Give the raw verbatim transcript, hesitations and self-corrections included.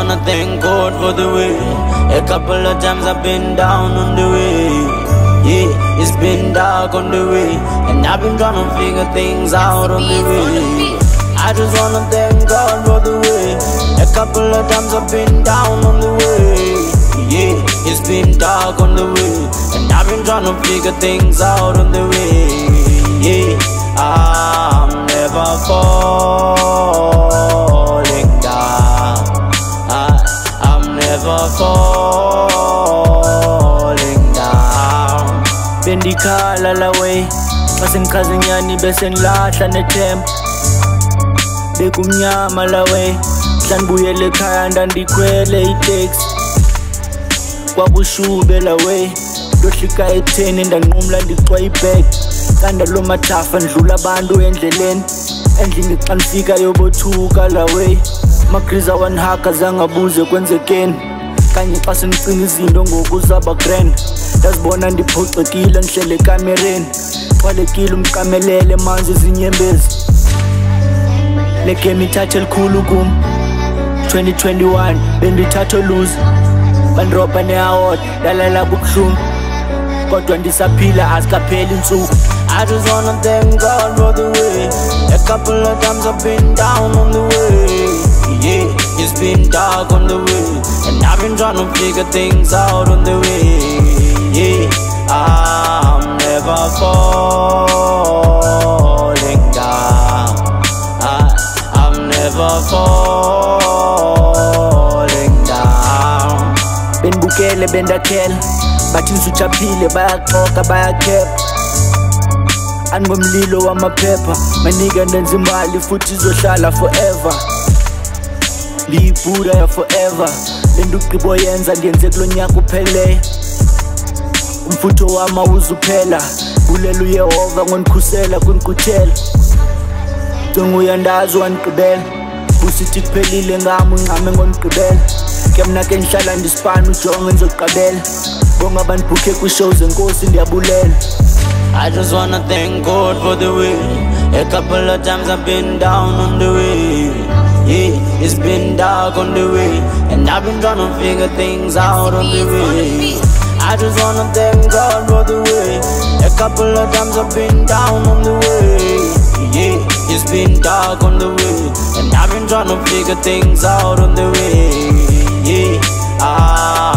wanna thank God for the way. A couple of times I've been down on the way. Yeah, it's been dark on the way, and I've been trying to figure things out on the way. I just wanna thank God for the way. A couple of times I've been down on the way. Yeah, it's been dark on the way, and I've been trying to figure things out on the way. Yeah, I'm never falling down. I, I'm never falling down. Bendikhala la way, base ngikhazinyani bese ngilahla nethemba. Bekumnyama la way, hlanibuyele ekhaya ndandikhwele itaxi. Kwabushube la way, ndohlika etheni ndanqumla ndicwa ibag. Kanda lo mathafa ndlula abantu endleleni, endlini xa ndifika yobothuka la way. Magriza wanhaka zangabuze kwenzekeni, kanye xa sendicinga izinto ngoku zaba grand. Ndazibona ndiphoxekile ndihlele ekamereni, xwalekile umqamelele manzi ezinyembezi. Le game ithathe elikhulu kum twenty twenty-one, bendithatha lose. Bandropa ne-award, ndalala bubuhlungu, kodwa ndisaphila azikapheli insuku. I just wanna thank God for the way. A couple of times I've been down on the way. Yeah, it's been dark on the way, and I've been trying to figure things out on the way. Yeah, I'm never falling down. I, I'm never falling down. Benibukele bendakhela, bathi nisujaphile bayaxoka bayakhepha. Angomlilo wamaphepha, manika ndenza imali futhi izohlala forever. Ndiyibhuda ya forever, lento ugqibo yenza ndiyenze kulo nyaka upheleyo. Umfutho wami awuzuphela, bulela uYehova ngondikhusela kwinkuthelo. Cinga uyandazi wandigqibela, usithi kuphelile ngami ungxame ngondigqibela. Ke mna ke ndihlala ndisipana ujonge ndizoqabela, bonke abandibhukhe kwishow zenkosi ndiyabulela. I just wanna thank God for the way. A couple of times I've been down on the way. Yeah, it's been dark on the way, and I've been trying to figure things out on the way. I just wanna thank God for the way. A couple of times I've been down on the way. Yeah, it's been dark on the way, and I've been trying to figure things out on the way. Yeah, ah.